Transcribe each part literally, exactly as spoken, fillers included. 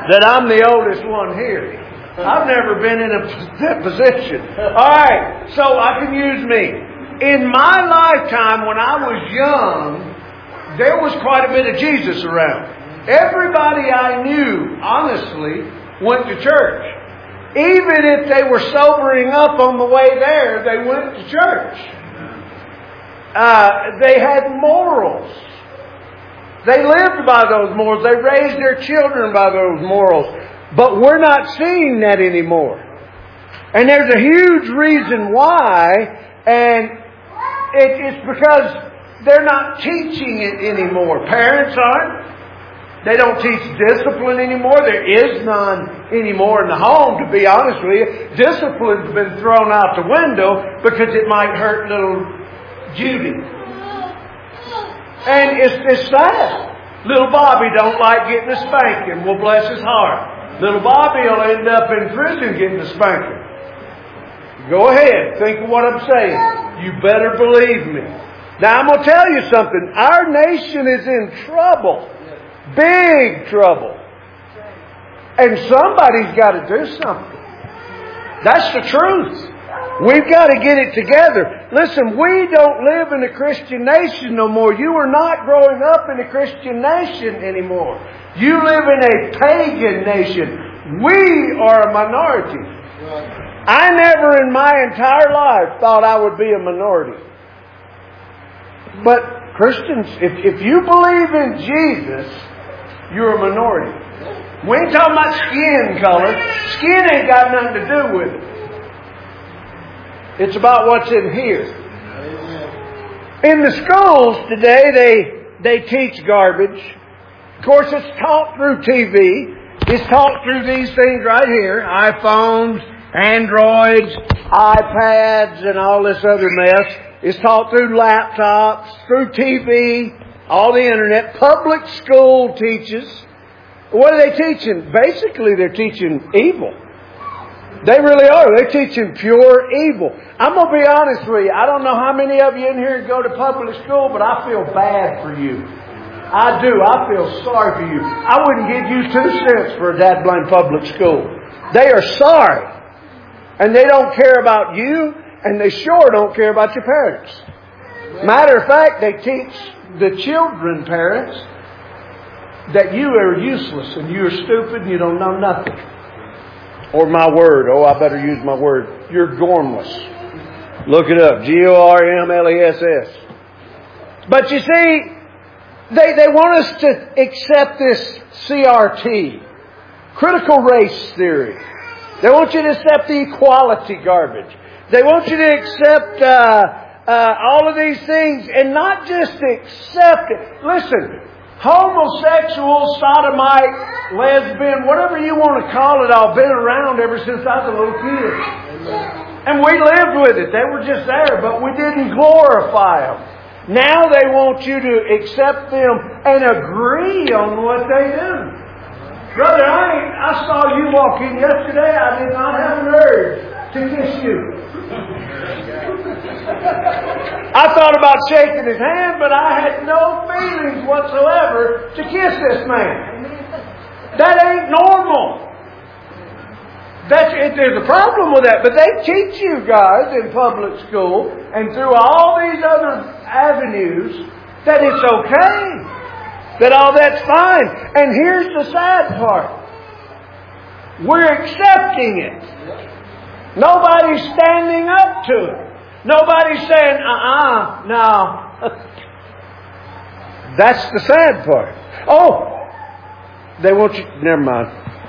that I'm the oldest one here. I've never been in a that position. All right, so I can use me. In my lifetime, when I was young, there was quite a bit of Jesus around. Everybody I knew, honestly, went to church. Even if they were sobering up on the way there, they went to church. Uh, they had morals. They lived by those morals. They raised their children by those morals. But we're not seeing that anymore. And there's a huge reason why, and it, it's because they're not teaching it anymore. Parents aren't. They don't teach discipline anymore. There is none anymore in the home, to be honest with you. Discipline's been thrown out the window because it might hurt little Judy. And it's, it's sad. Little Bobby don't like getting a spanking. Well, bless his heart. Little Bobby will end up in prison getting a spanking. Go ahead. Think of what I'm saying. You better believe me. Now, I'm going to tell you something. Our nation is in trouble. Big trouble. And somebody's got to do something. That's the truth. We've got to get it together. Listen, we don't live in a Christian nation no more. You are not growing up in a Christian nation anymore. You live in a pagan nation. We are a minority. I never in my entire life thought I would be a minority. But Christians, if, if you believe in Jesus, you're a minority. We ain't talking about skin color. Skin ain't got nothing to do with it. It's about what's in here. In the schools today, they they teach garbage. Of course, it's taught through T V. It's taught through these things right here. iPhones, Androids, iPads, and all this other mess. It's taught through laptops, through T V, all the internet. Public school teaches. What are they teaching? Basically, they're teaching evil. They really are. They're teaching pure evil. I'm going to be honest with you. I don't know how many of you in here go to public school, but I feel bad for you. I do. I feel sorry for you. I wouldn't give you two cents for a dad-blind public school. They are sorry. And they don't care about you, and they sure don't care about your parents. Matter of fact, they teach the children, parents, that you are useless and you're stupid and you don't know nothing. Or my word. Oh, I better use my word. You're gormless. Look it up. G O R M L E S S. But you see, they, they want us to accept this C R T. Critical race theory. They want you to accept the equality garbage. They want you to accept uh, uh, all of these things and not just accept it. Listen. Homosexual, sodomite, lesbian, whatever you want to call it, I've been around ever since I was a little kid. And we lived with it. They were just there, but we didn't glorify them. Now they want you to accept them and agree on what they do. Brother, I, ain't, I saw you walk in yesterday. I did not have an urge to kiss you. I thought about shaking his hand, but I had no feelings whatsoever to kiss this man. That ain't normal. That's, it, there's a problem with that. But they teach you guys in public school and through all these other avenues that it's okay. That all that's fine. And here's the sad part. We're accepting it. Nobody's standing up to it. Nobody's saying, uh-uh, no. That's the sad part. Oh, they want you, never mind.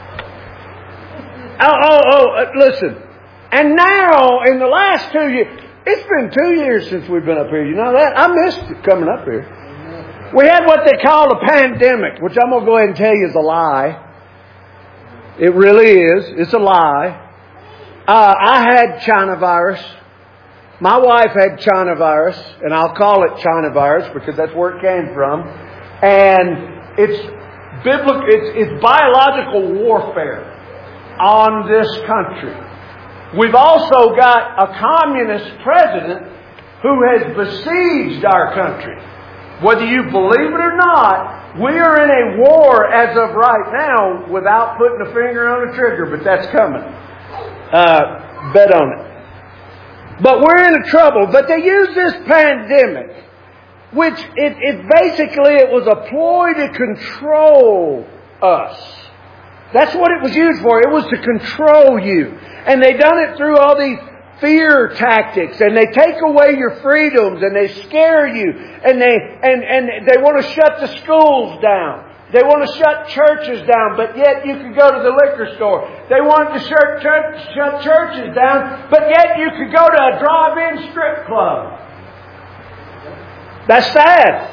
Oh, oh, oh, uh, listen. And now, in the last two years, it's been two years since we've been up here. You know that? I missed it coming up here. We had what they call a pandemic, which I'm going to go ahead and tell you is a lie. It really is. It's a lie. Uh, I had China virus. My wife had China virus, and I'll call it China virus because that's where it came from. And it's biblical, it's, it's biological warfare on this country. We've also got a communist president who has besieged our country. Whether you believe it or not, We are in a war as of right now without putting a finger on the trigger, but that's coming. Uh, bet on it. But we're in trouble. But they use this pandemic, which it, it basically it was a ploy to control us. That's what it was used for. It was to control you. And they done it through all these fear tactics, and they take away your freedoms, and they scare you, and they and, and they want to shut the schools down. They want to shut churches down, but yet you could go to the liquor store. They want to shut, church, shut churches down, but yet you could go to a drive-in strip club. That's sad.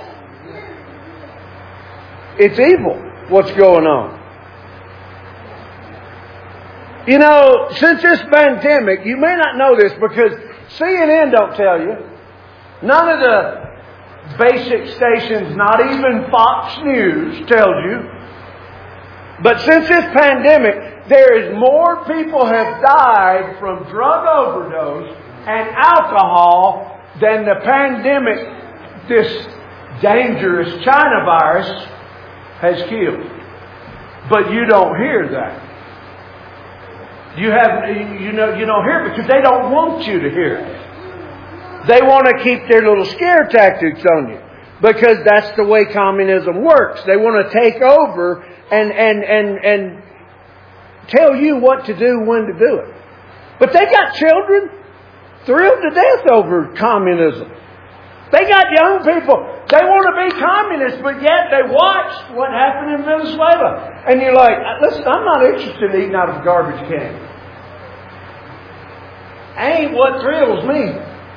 It's evil what's going on. You know, since this pandemic, you may not know this because C N N don't tell you. None of the basic stations, not even Fox News, tells you. But since this pandemic, there is more people have died from drug overdose and alcohol than the pandemic, this dangerous China virus, has killed. But you don't hear that. You have, you know, you don't hear it because they don't want you to hear it. They want to keep their little scare tactics on you because that's the way communism works. They want to take over and and and and tell you what to do, when to do it. But they got children thrilled to death over communism. They got young people. They want to be communists, but yet they watched what happened in Venezuela. And you're like, listen, I'm not interested in eating out of a garbage can. Ain't what thrills me.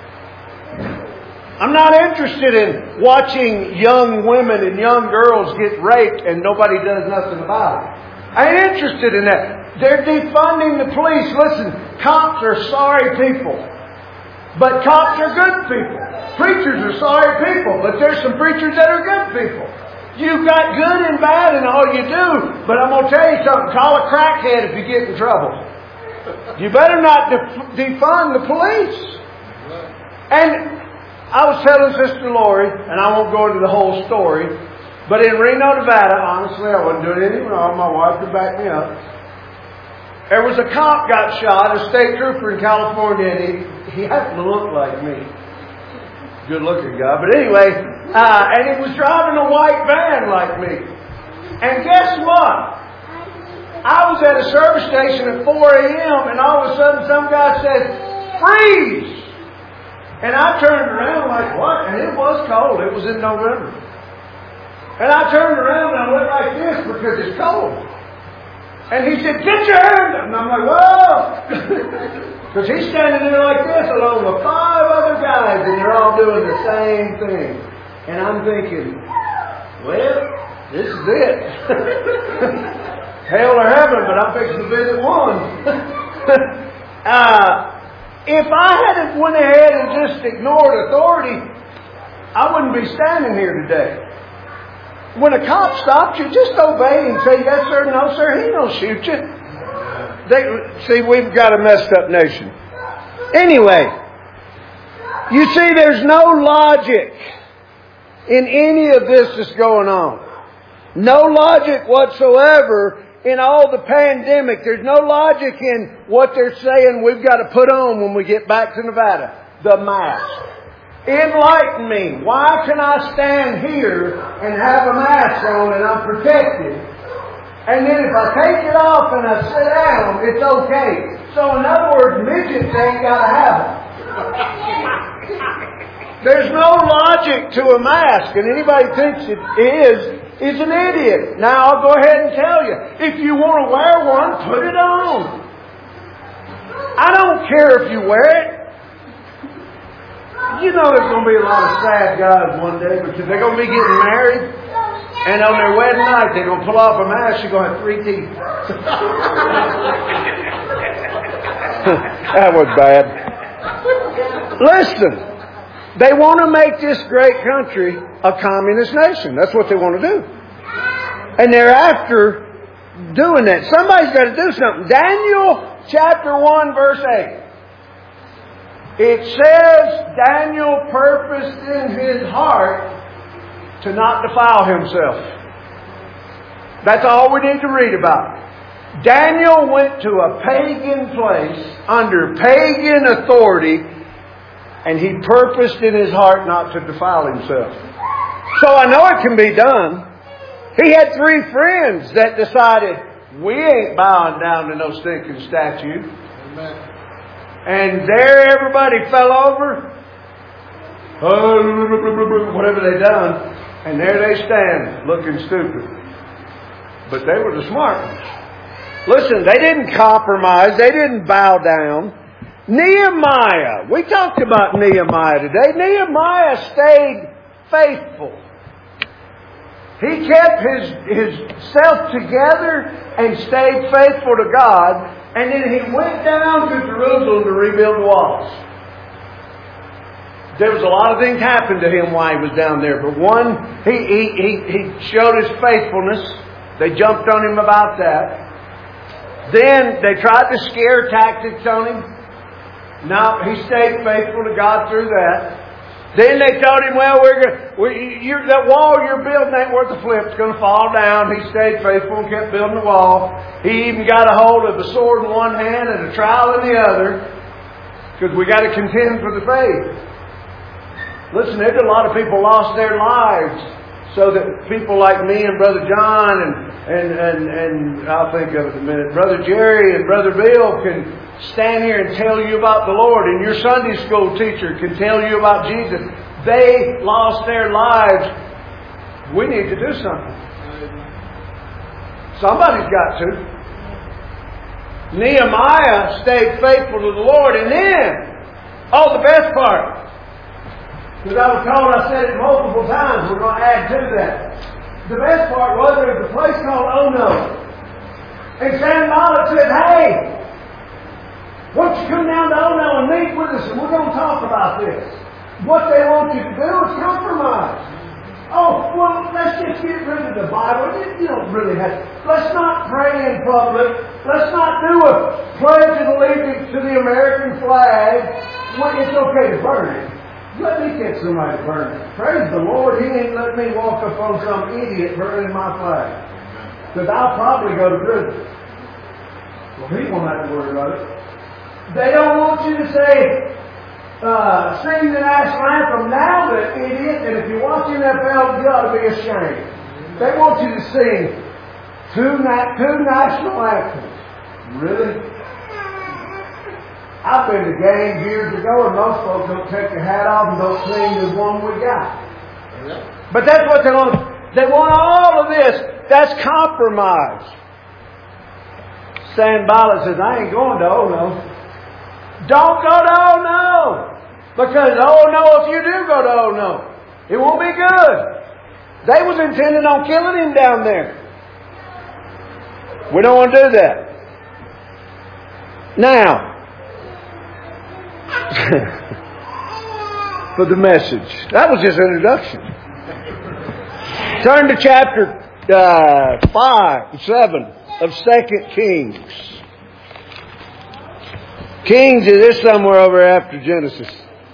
I'm not interested in watching young women and young girls get raped and nobody does nothing about it. I ain't interested in that. They're defunding the police. Listen, cops are sorry people. But cops are good people. Preachers are sorry people, but there's some preachers that are good people. You've got good and bad in all you do, but I'm going to tell you something. Call a crackhead if you get in trouble. You better not def- defund the police. And I was telling Sister Lori, and I won't go into the whole story, but in Reno, Nevada, honestly, I wasn't doing anything wrong. My wife could back me up. There was a cop got shot, a state trooper in California, and he, he happened to look like me. Good looking guy. But anyway, uh, and he was driving a white van like me. And guess what? I was at a service station at four a.m. and all of a sudden some guy said, "Freeze!" And I turned around like, what? And it was cold. It was in November. And I turned around and I went like this because it's cold. And he said, "Get your hand up." And I'm like, "Whoa!" Because he's standing there like this along with five other guys and they're all doing the same thing. And I'm thinking, well, this is it. Hell or heaven, but I'm fixing to visit one. uh, if I had went ahead and just ignored authority, I wouldn't be standing here today. When a cop stops you, just obey and say, "Yes, sir," "No, sir." He don't shoot you. They, see, we've got a messed up nation. Anyway, you see, there's no logic in any of this that's going on. No logic whatsoever in all the pandemic. There's no logic in what they're saying we've got to put on when we get back to Nevada. The mask. Enlighten me. Why can I stand here and have a mask on and I'm protected? And then if I take it off and I sit down, it's okay. So in other words, midgets ain't got to have it. There's no logic to a mask, and anybody thinks it is, is an idiot. Now I'll go ahead and tell you, if you want to wear one, put it on. I don't care if you wear it. You know there's going to be a lot of sad guys one day because they're going to be getting married. And on their wedding night, they're going to pull off a mask. You're going to have three teeth. That was bad. Listen. They want to make this great country a communist nation. That's what they want to do. And they're after doing that. Somebody's got to do something. Daniel chapter one verse eight. It says Daniel purposed in his heart to not defile himself. That's all we need to read about. Daniel went to a pagan place under pagan authority, and he purposed in his heart not to defile himself. So I know it can be done. He had three friends that decided, we ain't bowing down to no stinking statue. Amen. And there everybody fell over. Whatever they done. And there they stand looking stupid. But they were the smart ones. Listen, they didn't compromise. They didn't bow down. Nehemiah. We talked about Nehemiah today. Nehemiah stayed faithful. He kept his, his self together and stayed faithful to God. And then he went down to Jerusalem to rebuild the walls. There was a lot of things happened to him while he was down there. But one, he, he, he, he showed his faithfulness. They jumped on him about that. Then they tried to scare tactics on him. No, he stayed faithful to God through that. Then they told him, well, we're going we, you're, that wall you're building ain't worth a flip. It's going to fall down. He stayed faithful and kept building the wall. He even got a hold of a sword in one hand and a trowel in the other. Because we got to contend for the faith. Listen, there's a lot of people lost their lives so that people like me and Brother John and, and, and, and I'll think of it in a minute, Brother Jerry and Brother Bill can stand here and tell you about the Lord, and your Sunday school teacher can tell you about Jesus. They lost their lives. We need to do something. Somebody's got to. Nehemiah stayed faithful to the Lord, and then, oh, the best part. Because I was told, I said it multiple times, we're going to add to that. The best part was there was a place called Ono. And Sanballat said, hey, why don't you come down to Ono and meet with us and we're going to talk about this. What they want you to do is compromise. Oh, well, let's just get rid of the Bible. You don't really have to. Let's not pray in public. Let's not do a pledge of allegiance to the American flag. Well, it's okay to burn it. Let me get somebody to burn it. Praise the Lord, He ain't let me walk up on some idiot burning my flag. Because I'll probably go to prison. Well, he won't have to worry about it. They don't want you to say, uh, sing the national anthem now, the idiot, and if you watch N F L, you ought to be ashamed. They want you to sing two, na- two national anthems. Really? I've been to games years ago, and most folks don't take their hat off and don't sing the one we got. Yeah. But that's what they want. They want all of this. That's compromise. Sanballat says, I ain't going to Ono. Don't go to Ono. Because Ono, if you do go to Ono, it won't be good. They was intending on killing him down there. We don't want to do that. Now, for the message. That was just an introduction. Turn to chapter uh, five, seven of Second Kings. Kings is this somewhere over after Genesis.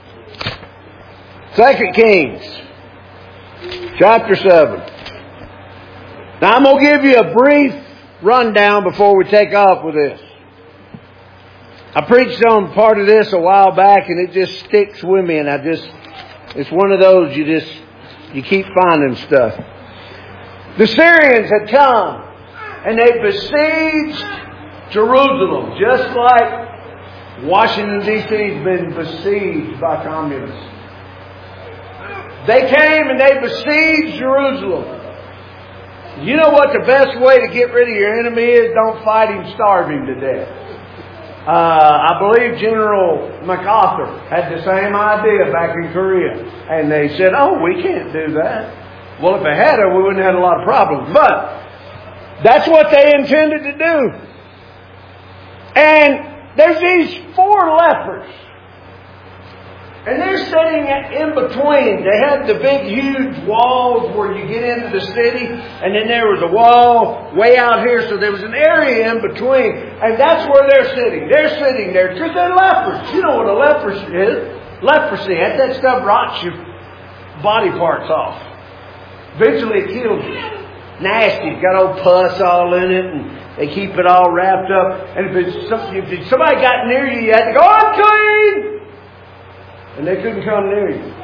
Second Kings, chapter seven. Now I'm going to give you a brief rundown before we take off with this. I preached on part of this a while back, and it just sticks with me, and I just, it's one of those you just, you keep finding stuff. The Syrians had come, and they besieged Jerusalem, just like Washington, D C has been besieged by communists. They came and they besieged Jerusalem. You know what the best way to get rid of your enemy is? Don't fight him, starve him to death. Uh, I believe General MacArthur had the same idea back in Korea. And they said, oh, we can't do that. Well, if they had it, we wouldn't have had a lot of problems. But that's what they intended to do. And there's these four lepers. And they're sitting in between. They had the big, huge walls where you get into the city. And then there was a wall way out here. So there was an area in between. And that's where they're sitting. They're sitting there because they're lepers. You know what a leprosy is. Leprosy. That, that stuff rots your body parts off. Eventually it kills you. nasty. It's got old pus all in it, and they keep it all wrapped up. And if, it's some, if somebody got near you, you had to go, unclean! And they couldn't come near you.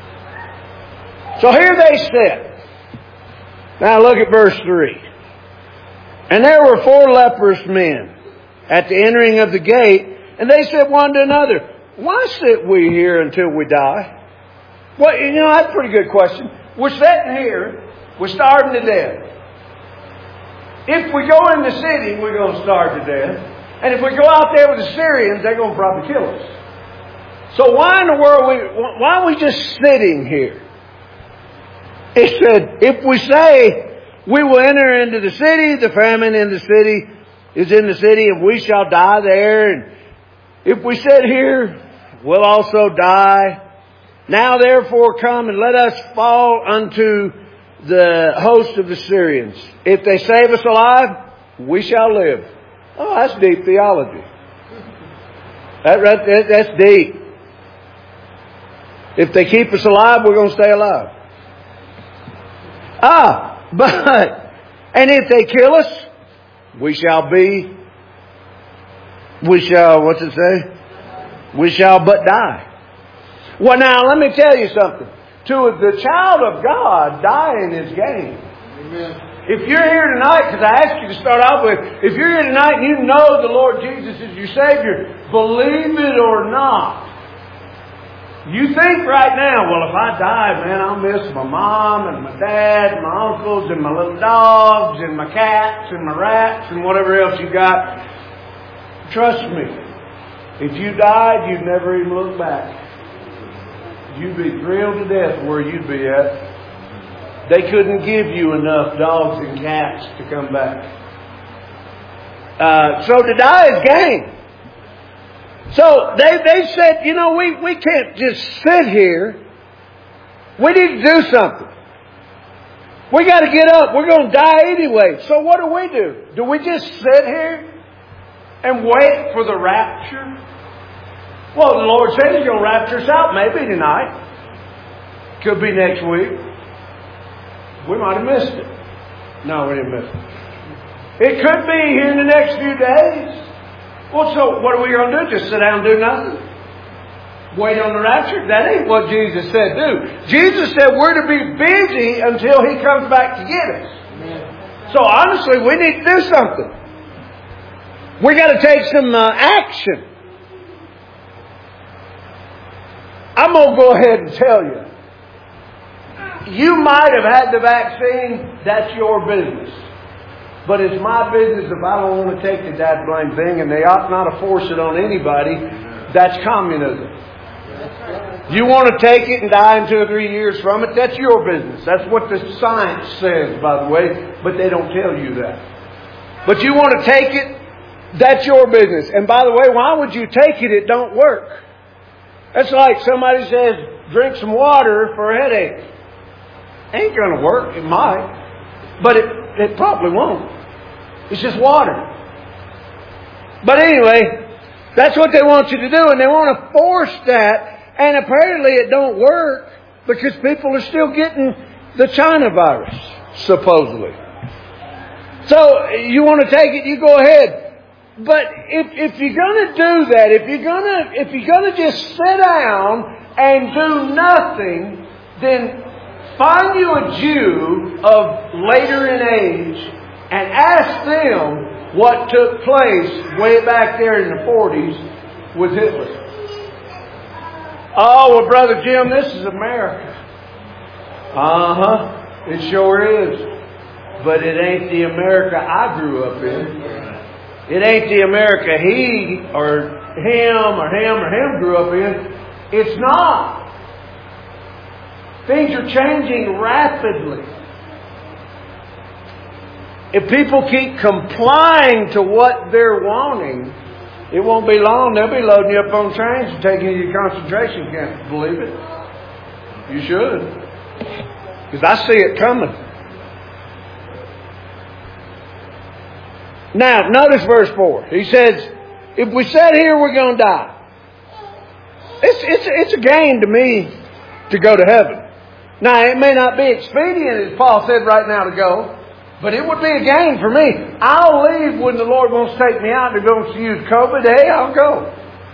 So here they sit. Now look at verse three. And there were four leprous men at the entering of the gate, and they said one to another, why sit we here until we die? Well, you know, that's a pretty good question. We're sitting here, we're starving to death. If we go in the city, we're going to starve to death. And if we go out there with the Syrians, they're going to probably kill us. So why in the world, are we, why are we just sitting here? It said, if we say, we will enter into the city, the famine in the city is in the city, and we shall die there. And if we sit here, we'll also die. Now therefore come and let us fall unto the host of the Syrians. If they save us alive, we shall live. Oh, that's deep theology. That, that, that's deep. If they keep us alive, we're going to stay alive. Ah, but, and if they kill us, we shall be, we shall, what's it say? We shall but die. Well, now, let me tell you something. To the child of God, dying is gain. Amen. If you're here tonight, because I asked you to start off with, if you're here tonight and you know the Lord Jesus is your Savior, believe it or not, you think right now, well, if I die, man, I'll miss my mom and my dad and my uncles and my little dogs and my cats and my rats and whatever else you got. Trust me, if you died, you'd never even look back. You'd be thrilled to death where you'd be at. They couldn't give you enough dogs and cats to come back. Uh, so to die is gain. So they, they said, you know, we, we can't just sit here. We need to do something. We got to get up. We're going to die anyway. So what do we do? Do we just sit here and wait for the rapture? Well, the Lord said He's going to rapture us out maybe tonight. Could be next week. We might have missed it. No, we didn't miss it. It could be here in the next few days. Well, so what are we going to do? Just sit down and do nothing? Wait on the rapture? That ain't what Jesus said do. Jesus said we're to be busy until He comes back to get us. Amen. So honestly, we need to do something. We got to take some uh, action. I'm going to go ahead and tell you. You might have had the vaccine. That's your business. But it's my business if I don't want to take the that blame thing, and they ought not to force it on anybody. That's communism. You want to take it and die in two or three years from it, that's your business. That's what the science says, by the way, but they don't tell you that. But you want to take it, that's your business. And by the way, why would you take it? It don't work. That's like somebody says, drink some water for a headache. Ain't going to work. It might. But it, it probably won't. It's just water. But anyway, that's what they want you to do. And they want to force that. And apparently it don't work because people are still getting the China virus, supposedly. So you want to take it, you go ahead. But if, if you're going to do that, if you're going to, if you're going to just sit down and do nothing, then find you a Jew of later in age and ask them what took place way back there in the forties with Hitler. Oh, well, Brother Jim, this is America. Uh-huh. It sure is. But it ain't the America I grew up in. It ain't the America he or him or him or him grew up in. It's not. Things are changing rapidly. If people keep complying to what they're wanting, it won't be long. They'll be loading you up on trains and taking you to concentration camps. Believe it? You should. Because I see it coming. Now, notice verse four. He says, if we sit here, we're going to die. It's, it's, it's a gain to me to go to heaven. Now, it may not be expedient, as Paul said right now, to go. But it would be a gain for me. I'll leave when the Lord wants to take me out to go to use COVID. Hey, I'll go.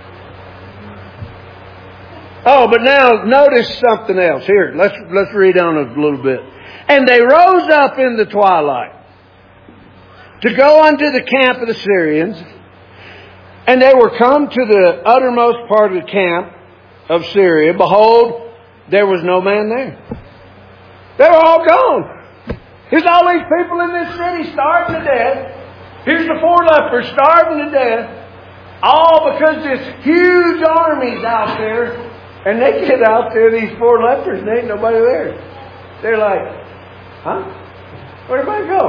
Oh, but now notice something else. Here, let's let's read on a little bit. And they rose up in the twilight to go unto the camp of the Syrians. And they were come to the uttermost part of the camp of Syria. Behold, there was no man there. They were all gone. Here's all these people in this city starving to death. Here's the four lepers starving to death. All because this huge army's out there. And they get out there, these four lepers, and there ain't nobody there. They're like, huh? Where'd everybody go?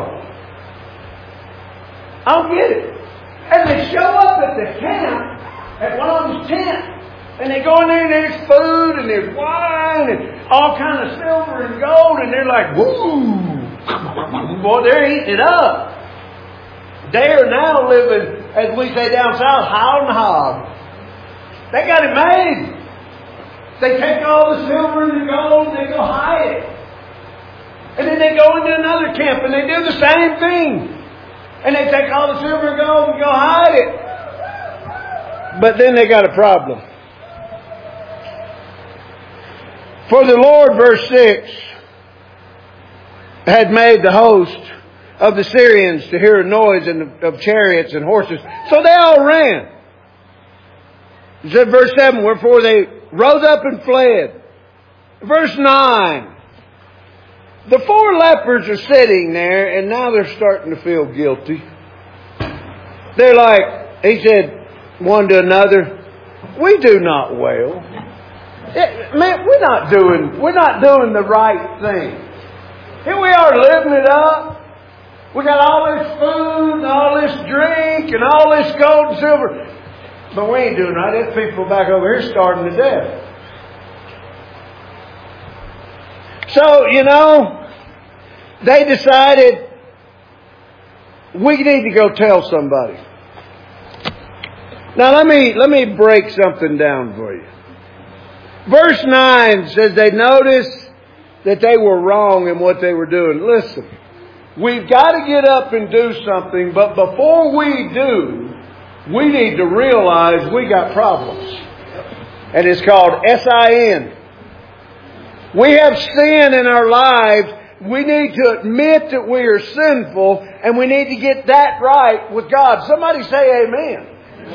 I don't get it. And they show up at the camp, at one of them's tents. And they go in there and there's food and there's wine and all kind of silver and gold. And they're like, woo! Boy, they're eating it up. They are now living, as we say down south, how and hog. They got it made. They take all the silver and the gold and they go hide it. And then they go into another camp and they do the same thing. And they take all the silver and gold and go hide it. But then they got a problem. For the Lord, verse six, had made the host of the Syrians to hear a noise of chariots and horses. So they all ran. It said verse seven, wherefore they rose up and fled. Verse nine. The four lepers are sitting there and now they're starting to feel guilty. They're like, he said one to another, we do not wail. It, man, we're not doing, we're not doing the right thing. Here we are living it up. We got all this food and all this drink and all this gold and silver. But we ain't doing right. There's people back over here starving to death. So, you know, they decided we need to go tell somebody. Now let me let me break something down for you. Verse nine says they noticed that they were wrong in what they were doing. Listen, we've got to get up and do something, but before we do, we need to realize we got problems. And it's called S I N. We have sin in our lives. We need to admit that we are sinful, and we need to get that right with God. Somebody say amen.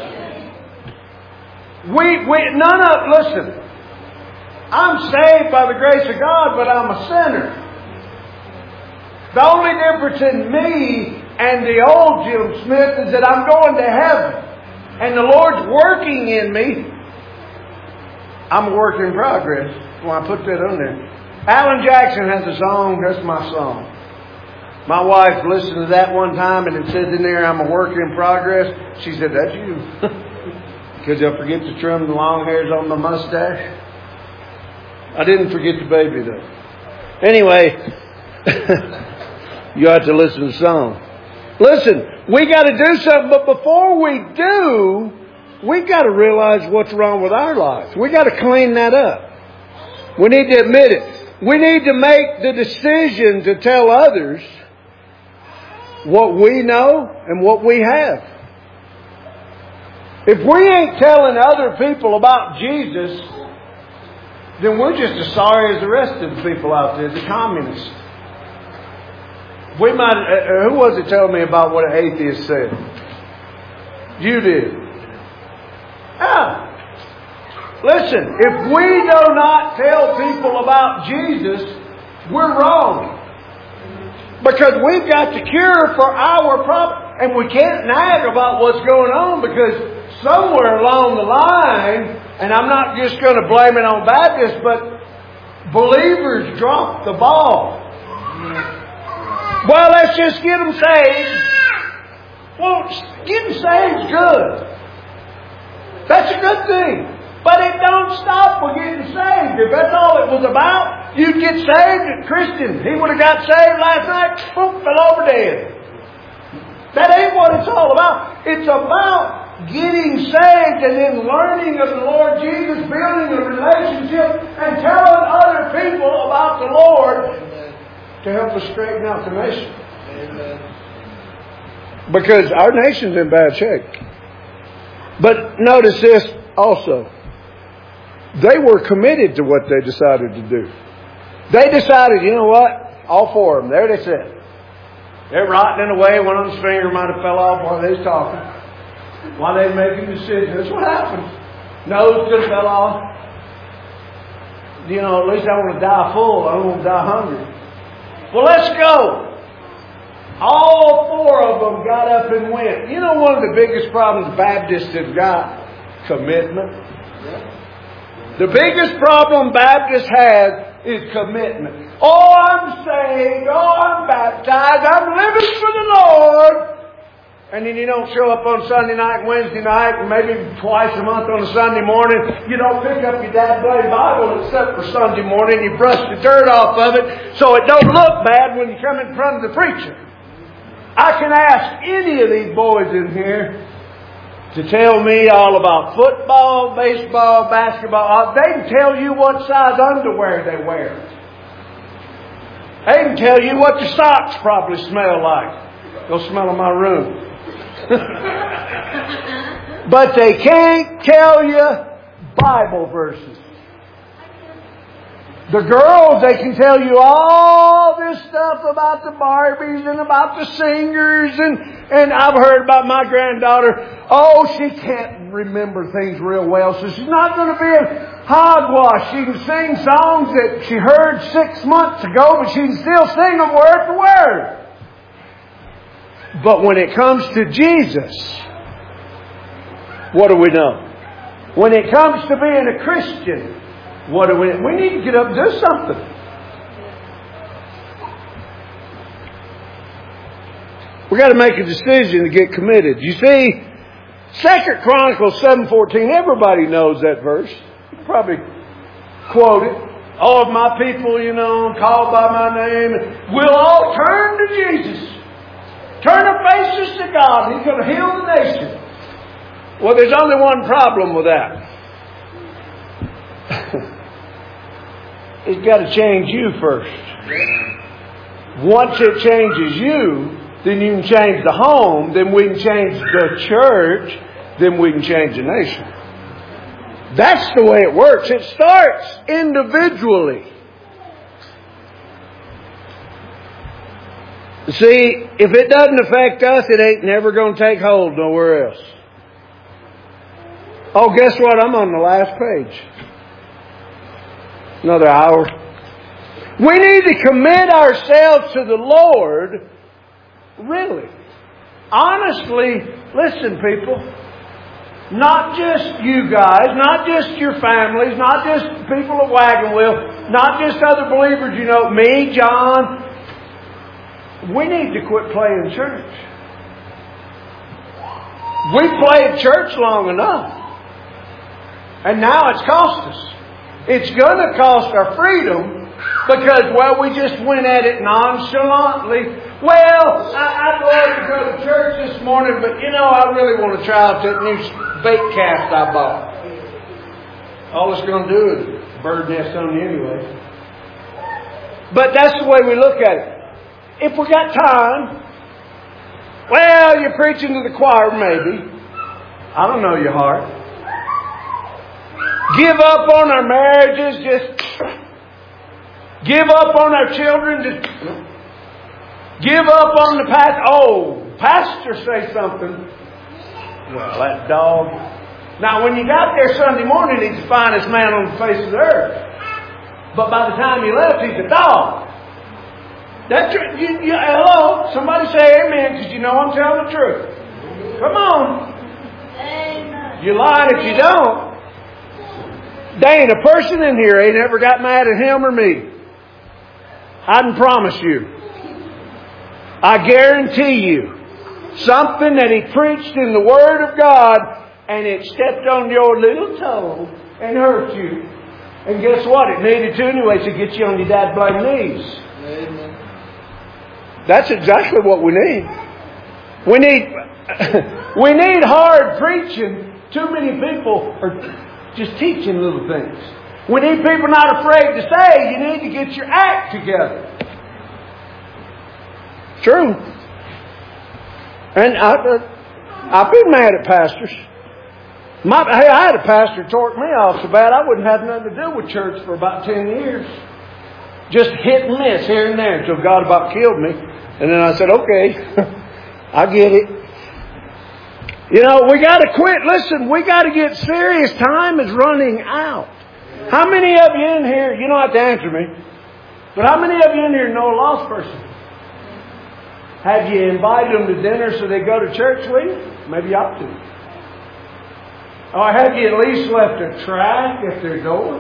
We, we, none of, listen, I'm saved by the grace of God, but I'm a sinner. The only difference in me and the old Jim Smith is that I'm going to heaven. And the Lord's working in me. I'm a work in progress. Well, I put that on there. Alan Jackson has a song. That's my song. My wife listened to that one time and it says in there, I'm a work in progress. She said, that's you. Because I forget to trim the long hairs on my mustache. I didn't forget the baby though. Anyway, you have to listen to the song. Listen, we got to do something, but before we do, we've got to realize what's wrong with our lives. We got to clean that up. We need to admit it. We need to make the decision to tell others what we know and what we have. If we ain't telling other people about Jesus, then we're just as sorry as the rest of the people out there, the communists. We might, uh, who was it telling me about what an atheist said? You did. Ah. Listen, if we do not tell people about Jesus, we're wrong. Because we've got the cure for our problem. And we can't nag about what's going on because somewhere along the line, and I'm not just going to blame it on Baptists, but believers dropped the ball. Well, let's just get them saved. Well, getting saved is good. That's a good thing. But it don't stop with getting saved. If that's all it was about, you'd get saved at Christian. He would have got saved last night, boom, fell over dead. That ain't what it's all about. It's about getting saved and then learning of the Lord Jesus, building a relationship, and telling other people about the Lord to help us straighten out the nation. Because our nation's in bad shape. But notice this also. They were committed to what they decided to do. They decided, you know what? All four of them. There they sit. They're rotting away. One of them's finger might have fell off while they was talking. While they were making decisions. That's what happens. Nose could have fell off. You know, at least I want to die full. I don't want to die hungry. Well, let's go. All four of them got up and went. You know one of the biggest problems Baptists have got? Commitment. The biggest problem Baptists have is commitment. Oh, I'm saved. Oh, I'm baptized. I'm living for the Lord. And then you don't show up on Sunday night and Wednesday night and maybe twice a month on a Sunday morning. You don't pick up your dad's bloody Bible except for Sunday morning. You brush the dirt off of it so it don't look bad when you come in front of the preacher. I can ask any of these boys in here to tell me all about football, baseball, basketball. They can tell you what size underwear they wear. They can tell you what the socks probably smell like. Go smell in my room. But they can't tell you Bible verses. The girls, they can tell you all this stuff about the Barbies and about the singers. And, and I've heard about my granddaughter. Oh, she can't remember things real well, so she's not going to be a hogwash. She can sing songs that she heard six months ago, but she can still sing them word for word. But when it comes to Jesus, what do we know? When it comes to being a Christian, what do we we need to get up and do something. We got to make a decision to get committed. You see, Second Chronicles seven fourteen, everybody knows that verse. You can probably quote it. All of my people, you know, called by my name, will all turn to Jesus. Turn their faces to God. He's going to heal the nation. Well, there's only one problem with that. It's got to change you first. Once it changes you, then you can change the home, then we can change the church, then we can change the nation. That's the way it works. It starts individually. See, if it doesn't affect us, it ain't never going to take hold nowhere else. Oh, guess what? I'm on the last page. Another hour. We need to commit ourselves to the Lord. Really. Honestly, listen, people. Not just you guys, not just your families, not just people at Wagon Wheel, not just other believers, you know, me, John. We need to quit playing church. We played church long enough. And now it's cost us. It's going to cost our freedom because, well, we just went at it nonchalantly. Well, I, I wanted to go to church this morning, but, you know, I really want to try out that new bait cast I bought. All it's going to do is bird nest on you anyway. But that's the way we look at it. If we got time, well, you're preaching to the choir, maybe. I don't know your heart. Give up on our marriages, just give up on our children, just give up on the pastor. Oh, pastor say something. Well, that dog. Now, when you got there Sunday morning, he's the finest man on the face of the earth. But by the time you left, he's a dog. That's you, you, hello, somebody say amen, because you know I'm telling the truth. Come on. Amen. You lie if you don't. There ain't a person in here ain't ever got mad at him or me. I can promise you. I guarantee you. Something that he preached in the Word of God and it stepped on your little toe and hurt you. And guess what? It needed to anyway to get you on your dad's bloody knees. Amen. That's exactly what we need. We need we need hard preaching. Too many people are just teaching little things. We need people not afraid to say, you need to get your act together. True. And I, uh, I've been mad at pastors. My, hey, I had a pastor torque me off so bad I wouldn't have nothing to do with church for about ten years. Just hit and miss here and there until God about killed me. And then I said, okay, I get it. You know, we got to quit. Listen, we got to get serious. Time is running out. How many of you in here, you don't have to answer me, but how many of you in here know a lost person? Have you invited them to dinner so they go to church with you? Maybe you ought to. Or have you at least left a track at their door?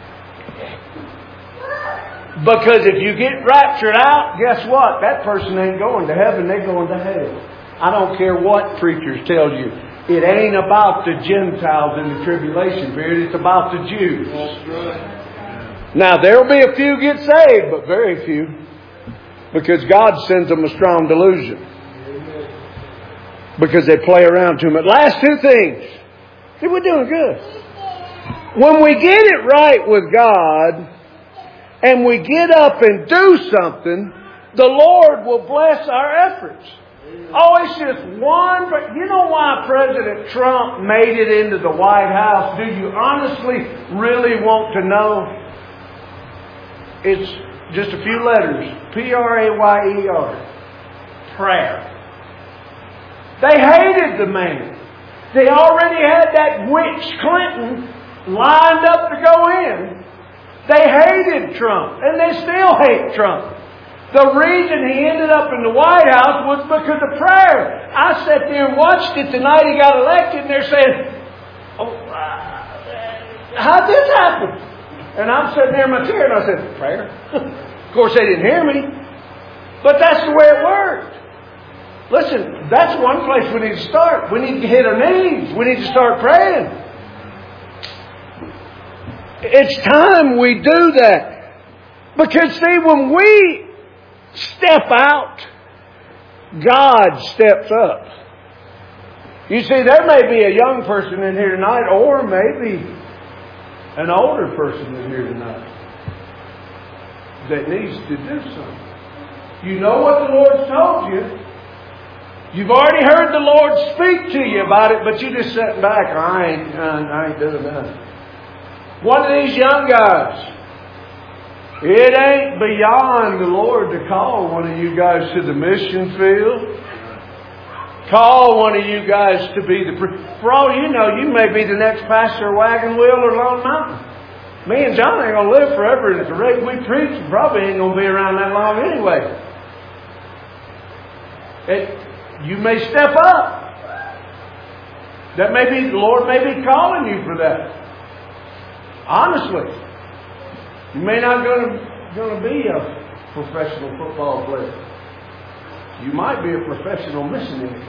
Because if you get raptured out, guess what? That person ain't going to heaven, they're going to hell. I don't care what preachers tell you. It ain't about the Gentiles in the tribulation period. It's about the Jews. That's right. Now, there will be a few get saved, but very few. Because God sends them a strong delusion. Because they play around too much. Last two things. See, we're doing good. When we get it right with God, and we get up and do something, the Lord will bless our efforts. Oh, it's just one, but you know why President Trump made it into the White House? Do you honestly really want to know? It's just a few letters. P R A Y E R. Prayer. They hated the man. They already had that witch Clinton lined up to go in. They hated Trump, and they still hate Trump. The reason he ended up in the White House was because of prayer. I sat there and watched it the night he got elected, and they're saying, oh, uh, how'd this happen? And I'm sitting there in my chair, and I said, prayer? Of course, they didn't hear me. But that's the way it worked. Listen, that's one place we need to start. We need to hit our knees. We need to start praying. It's time we do that. Because, see, when we step out, God steps up. You see, there may be a young person in here tonight, or maybe an older person in here tonight that needs to do something. You know what the Lord's told you. You've already heard the Lord speak to you about it, but you just sitting back. I ain't, I ain't doing that. One of these young guys, it ain't beyond the Lord to call one of you guys to the mission field. Call one of you guys to be the... For all you know, you may be the next pastor of Wagon Wheel or Lone Mountain. Me and John ain't going to live forever. And at the rate we preach, we probably ain't going to be around that long anyway. It, you may step up. That may be... The Lord may be calling you for that. Honestly. You may not going to, going to be a professional football player. You might be a professional missionary.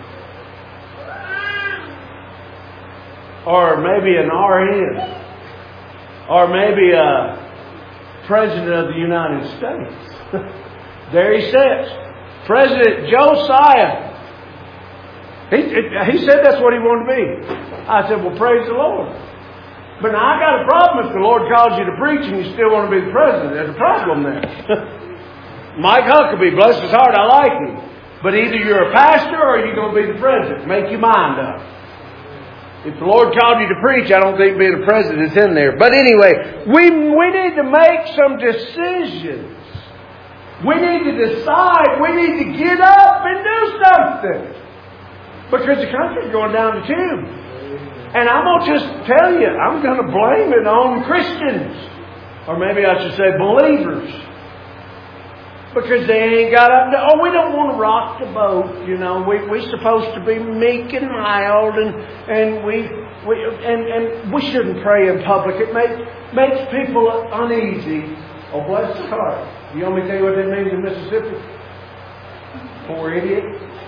Or maybe an R N. Or maybe a President of the United States. There he sits. President Josiah. He, he said that's what he wanted to be. I said, well, praise the Lord. But now I got a problem if the Lord calls you to preach and you still want to be the president. There's a problem there. Mike Huckabee, bless his heart, I like him. But either you're a pastor or you're going to be the president. Make your mind up. If the Lord called you to preach, I don't think being a president is in there. But anyway, we, we need to make some decisions. We need to decide. We need to get up and do something. Because the country's going down the tube. And I'm going to just tell you, I'm going to blame it on Christians. Or maybe I should say believers. Because they ain't got up to, oh, we don't want to rock the boat. You know, we, we're supposed to be meek and mild. And, and, we, we, and, and we shouldn't pray in public. It makes, makes people uneasy. Oh, bless his heart. You want me to tell you what that means in Mississippi? Poor idiot.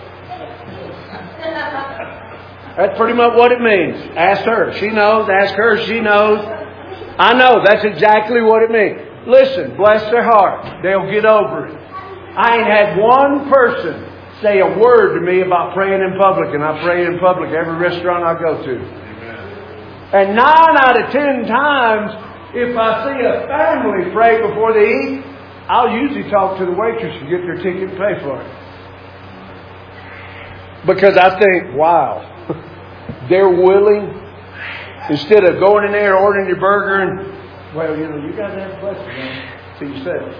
That's pretty much what it means. Ask her. She knows. Ask her. She knows. I know. That's exactly what it means. Listen, bless their heart. They'll get over it. I ain't had one person say a word to me about praying in public, and I pray in public every restaurant I go to. And nine out of ten times, if I see a family pray before they eat, I'll usually talk to the waitress and get their ticket and pay for it. Because I think, wow, they're willing, instead of going in there ordering your burger and, well, you know, you got to have a blessing, man, to yourself.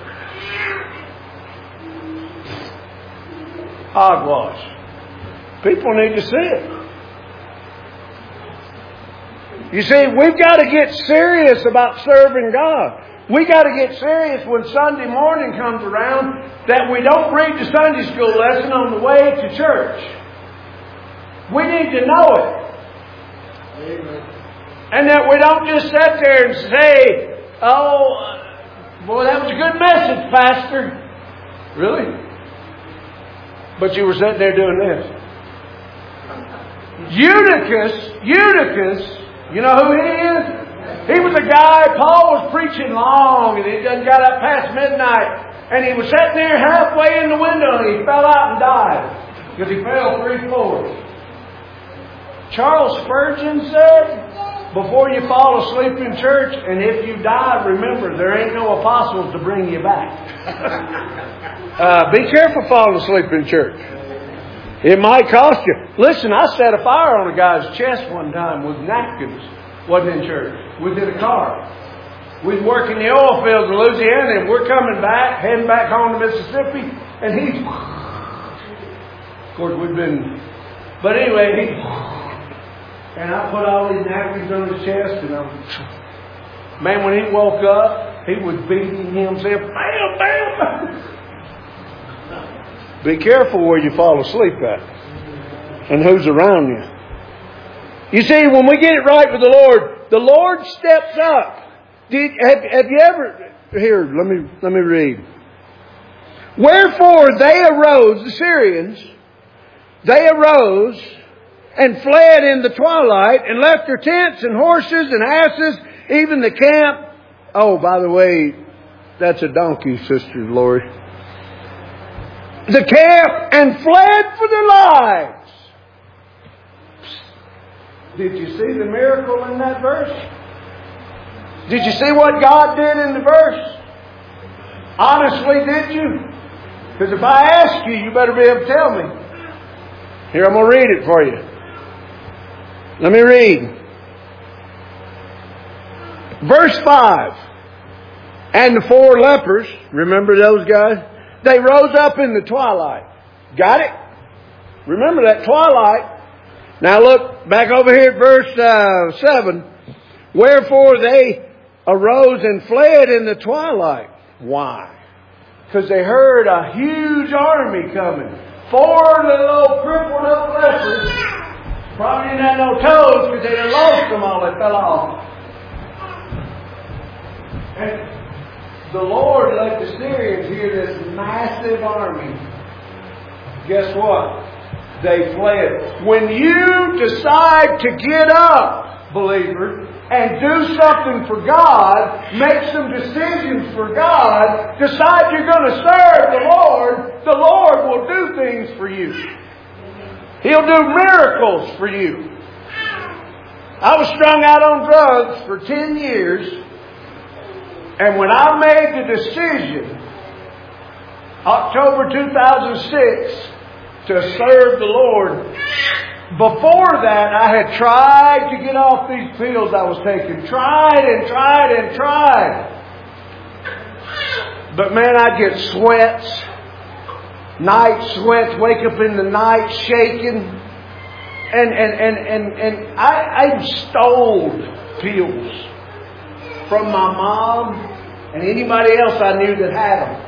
Hogwash. People need to see it. You see, we've got to get serious about serving God. We got to get serious when Sunday morning comes around that we don't read the Sunday school lesson on the way to church. We need to know it. Amen. And that we don't just sit there and say, oh, boy, that was a good message, Pastor. Really? But you were sitting there doing this. Eutychus, Eutychus, you know who he is? He was a guy, Paul was preaching long, and he done got up past midnight. And he was sitting there halfway in the window, and he fell out and died. Because he fell three floors. Charles Spurgeon said, before you fall asleep in church, and if you die, remember, there ain't no apostles to bring you back. uh, be careful falling asleep in church. It might cost you. Listen, I set a fire on a guy's chest one time with napkins. Wasn't in church. We did a car. We was working the oil fields in Louisiana, and we're coming back, heading back home to Mississippi, and he's... Of course, we'd been... But anyway, he... And I put all these napkins on his chest, and I'm... Man, when he woke up, he was beating himself. Bam, bam! Be careful where you fall asleep at and who's around you. You see, when we get it right with the Lord, the Lord steps up. Did, have, have you ever... Here, let me, let me read. Wherefore they arose, the Syrians, they arose and fled in the twilight and left their tents and horses and asses, even the camp. Oh, by the way, that's a donkey, Sister Lori. The camp and fled for their lives. Did you see the miracle in that verse? Did you see what God did in the verse? Honestly, did you? Because if I ask you, you better be able to tell me. Here, I'm going to read it for you. Let me read. Verse five. And the four lepers, remember those guys? They rose up in the twilight. Got it? Remember that twilight. Now look back over here at verse uh, seven. Wherefore they arose and fled in the twilight. Why? Because they heard a huge army coming. Four little old crippled up lepers. Probably didn't have no toes because they done lost them all. They fell off. And the Lord let the Syrians hear this massive army. Guess what? They fled. When you decide to get up, believer, and do something for God, make some decisions for God, decide you're going to serve the Lord, the Lord will do things for you. He'll do miracles for you. I was strung out on drugs for ten years. And when I made the decision, October two thousand six, to serve the Lord, before that I had tried to get off these pills I was taking. Tried and tried and tried. But man, I'd get sweats. Night sweats, wake up in the night shaking. And, and, and, and, and I, I stole pills from my mom and anybody else I knew that had them.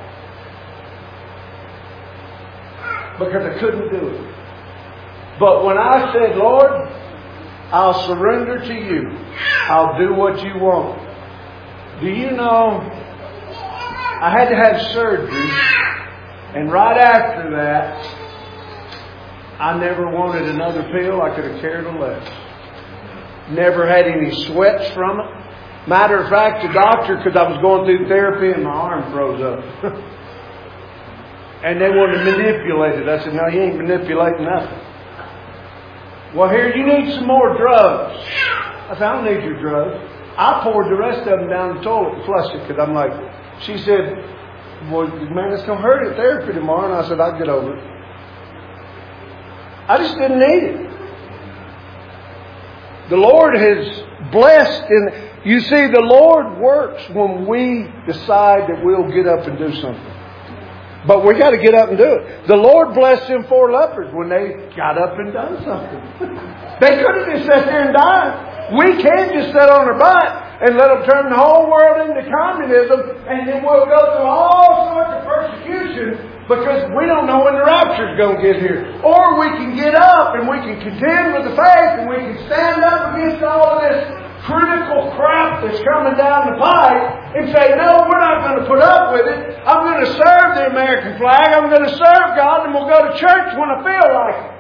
Because I couldn't do it. But when I said, Lord, I'll surrender to you. I'll do what you want. Do you know, I had to have surgery. And right after that, I never wanted another pill. I could have cared less. Never had any sweats from it. Matter of fact, the doctor, because I was going through therapy and my arm froze up. And they wanted to manipulate it. I said, no, you ain't manipulating nothing. Well, here, you need some more drugs. I said, I don't need your drugs. I poured the rest of them down the toilet and flushed it because I'm like, she said, well, man, it's going to hurt at therapy tomorrow. And I said, I'll get over it. I just didn't need it. The Lord has blessed. In, you see, the Lord works when we decide that we'll get up and do something. But we got to get up and do it. The Lord blessed them four lepers when they got up and done something. They could have just sat there and died. We can't just sit on our butt and let them turn the whole world into communism, and then we'll go through all sorts of persecution because we don't know when the rapture's going to get here. Or we can get up and we can contend with the faith, and we can stand up against all of this critical crap that's coming down the pipe and say, no, we're not going to put up with it. I'm going to serve the American flag. I'm going to serve God, and we'll go to church when I feel like it.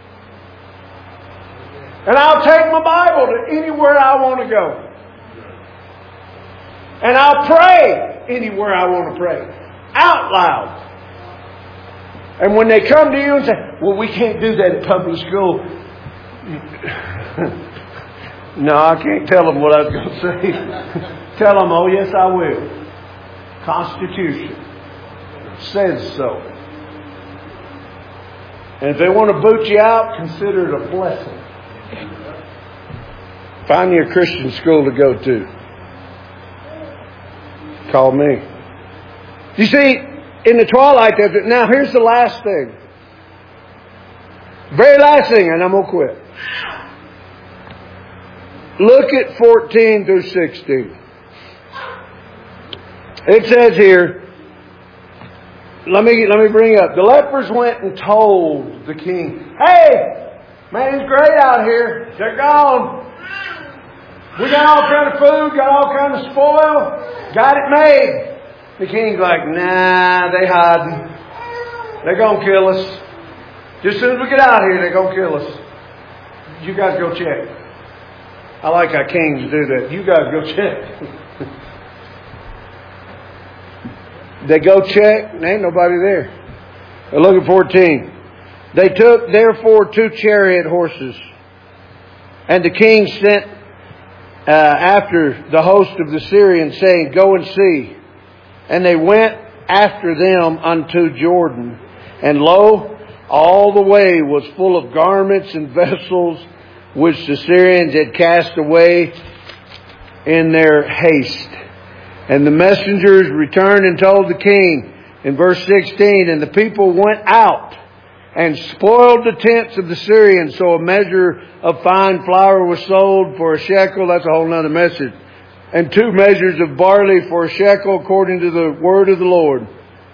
And I'll take my Bible to anywhere I want to go. And I'll pray anywhere I want to pray. Out loud. And when they come to you and say, well, we can't do that at public school. No, I can't tell them what I was going to say. Tell them, oh yes I will. Constitution says so. And if they want to boot you out, consider it a blessing. Find you a Christian school to go to. Call me. You see, in the twilight, now here's the last thing. Very last thing, and I'm going to quit. Look at fourteen through sixteen. It says here, let me, let me bring up. The lepers went and told the king, hey, man, it's great out here. They're gone. We got all kind of food, got all kind of spoil, got it made. The king's like, nah, they hiding. They're going to kill us. Just as soon as we get out here, they're going to kill us. You guys go check. I like how kings do that. You guys go check. They go check, and ain't nobody there. But look at fourteen. They took therefore two chariot horses, and the king sent uh, after the host of the Syrians, saying, go and see. And they went after them unto Jordan. And lo, all the way was full of garments and vessels which the Syrians had cast away in their haste. And the messengers returned and told the king in verse sixteen, and the people went out and spoiled the tents of the Syrians. So a measure of fine flour was sold for a shekel. That's a whole nother message. And two measures of barley for a shekel according to the word of the Lord.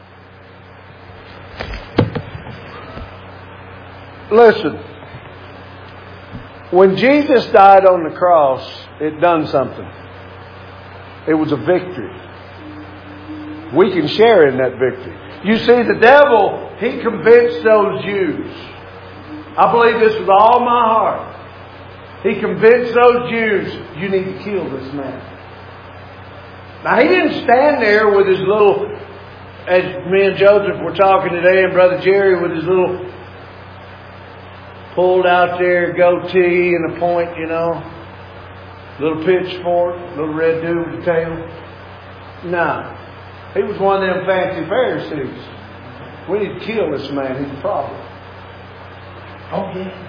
Listen. When Jesus died on the cross, it done something. It was a victory. We can share in that victory. You see, the devil, he convinced those Jews. I believe this with all my heart. He convinced those Jews, you need to kill this man. Now, he didn't stand there with his little, as me and Joseph were talking today, and Brother Jerry with his little pulled out there goatee and a point, you know, little pitchfork, little red dude with a tail. No. He was one of them fancy Pharisees. We need to kill this man. He's a problem. Oh, yeah.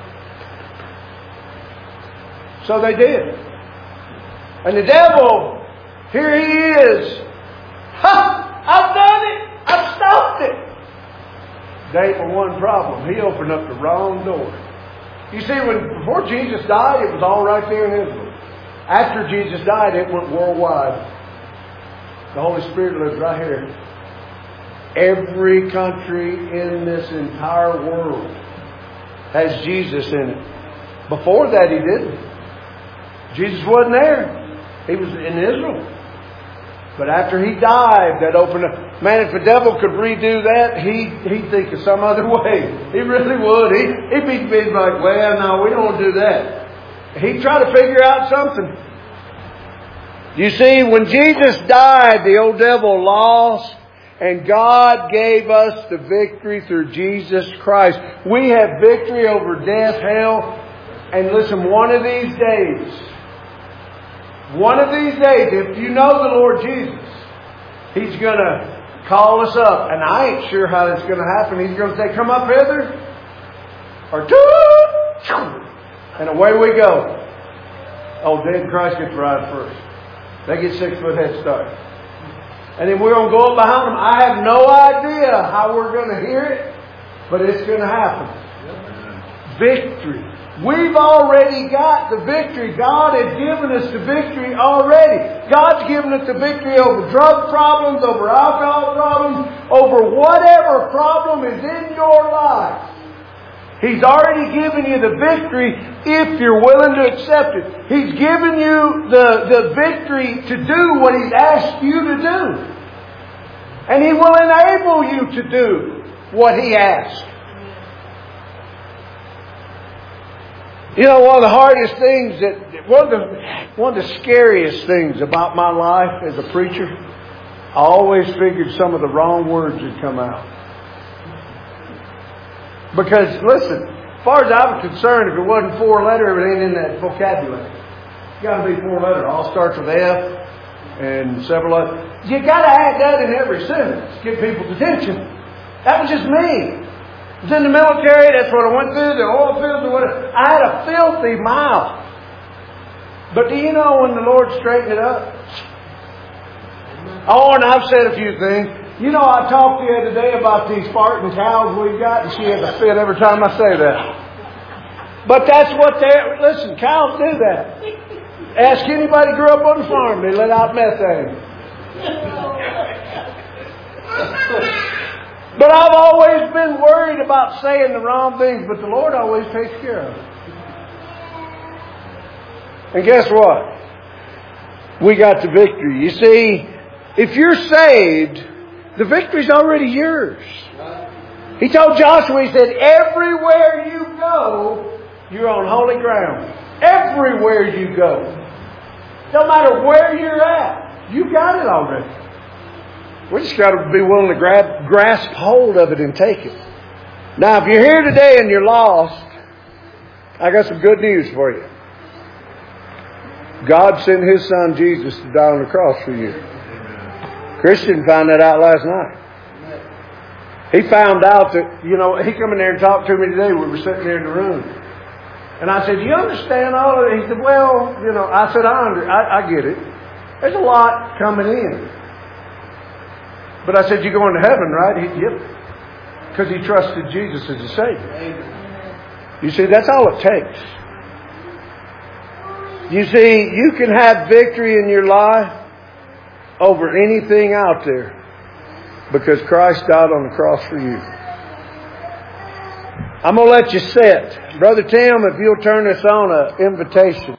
So they did. And the devil, here he is. Ha! I've done it. I've stopped it. There ain't but one problem. He opened up the wrong door. You see, when before Jesus died, it was all right there in Israel. After Jesus died, it went worldwide. The Holy Spirit lives right here. Every country in this entire world has Jesus in it. Before that, he didn't. Jesus wasn't there. He was in Israel. But after he died, that opened up. Man, if the devil could redo that, he, he'd think of some other way. He really would. He, he'd be big like, well, no, we don't want to do that. He'd try to figure out something. You see, when Jesus died, the old devil lost, and God gave us the victory through Jesus Christ. We have victory over death, hell, and listen, one of these days, one of these days, if you know the Lord Jesus, He's going to call us up. And I ain't sure how it's going to happen. He's going to say, come up hither. Or toot, and away we go. Oh, dead in Christ gets to ride first. They get six foot head start. And then we're going to go up behind them. I have no idea how we're going to hear it, but it's going to happen. Victory. We've already got the victory. God has given us the victory already. God's given us the victory over drug problems, over alcohol problems, over whatever problem is in your life. He's already given you the victory if you're willing to accept it. He's given you the, the victory to do what He's asked you to do. And He will enable you to do what He asks. You know, one of the hardest things that, one of the, one of the scariest things about my life as a preacher, I always figured some of the wrong words would come out. Because, listen, as far as I was concerned, if it wasn't four letter, it ain't in that vocabulary. It's got to be four letter. It all starts with F and several others. You got to add that in every sentence to get people's attention. That was just me. I was in the military. That's what I went through. The oil fields or whatever. I had a filthy mouth. But do you know when the Lord straightened it up? Oh, and I've said a few things. You know, I talked the other day about these farting cows we've got, and she has a fit every time I say that. But that's what they... Listen, cows do that. Ask anybody who grew up on the farm. They let out methane. But I've always been worried about saying the wrong things, but the Lord always takes care of it. And guess what? We got the victory. You see, if you're saved, the victory's already yours. He told Joshua, he said, everywhere you go, you're on holy ground. Everywhere you go. No matter where you're at, you got it already. We just got to be willing to grab, grasp hold of it and take it. Now, if you're here today and you're lost, I got some good news for you. God sent His Son Jesus to die on the cross for you. Christian found that out last night. He found out that, you know, he come in there and talked to me today. We were sitting there in the room. And I said, do you understand all of it? He said, well, you know, I said, I, under, I, I get it. There's a lot coming in. But I said, you're going to heaven, right? He, yep. Because he trusted Jesus as a Savior. You see, that's all it takes. You see, you can have victory in your life over anything out there because Christ died on the cross for you. I'm going to let you sit. Brother Tim, if you'll turn this on, an invitation.